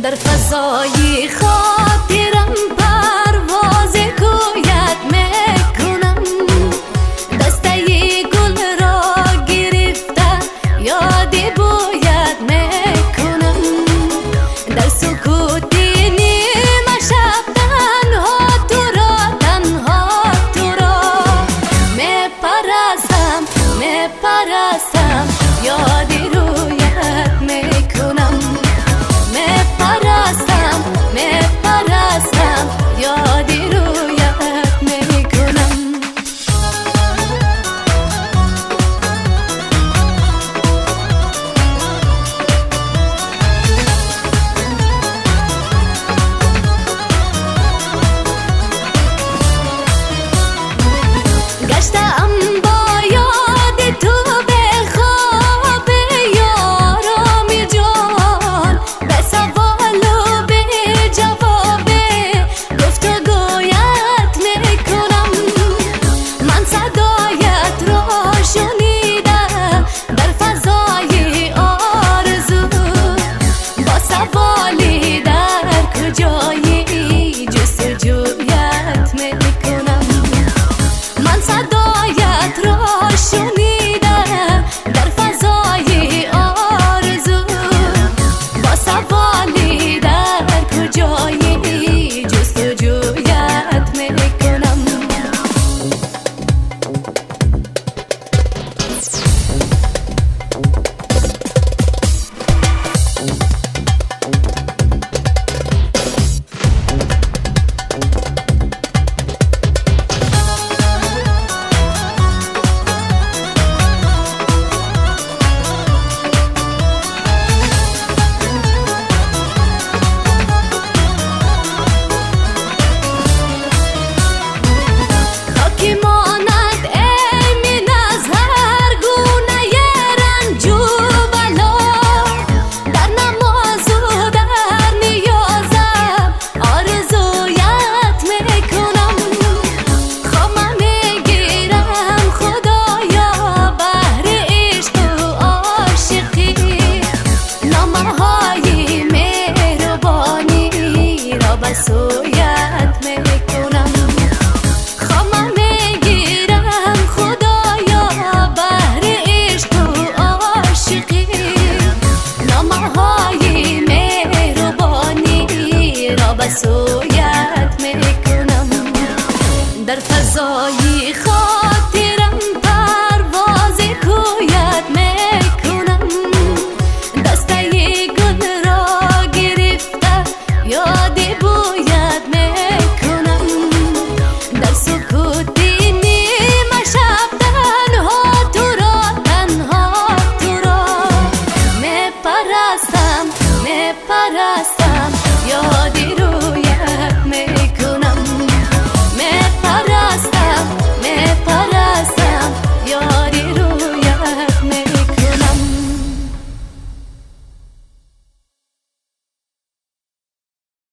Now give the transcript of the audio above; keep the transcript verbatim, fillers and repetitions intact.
در فضای خاطرم پرواز کویت میکنم، دسته گل را گرفته یاد بویت میکنم، در سکوت نیمه شب تنها تو را تنها تو را میپرستم میپرستم یاد رویت میکنم، میپرستم میپرستم یاد رویت میکنم. گشتم با یاد تو به خواب یارم جان، به سوال و به جواب گفتگویت میکنم، من صدایت را شنیدم در فضای آرزو، با سوال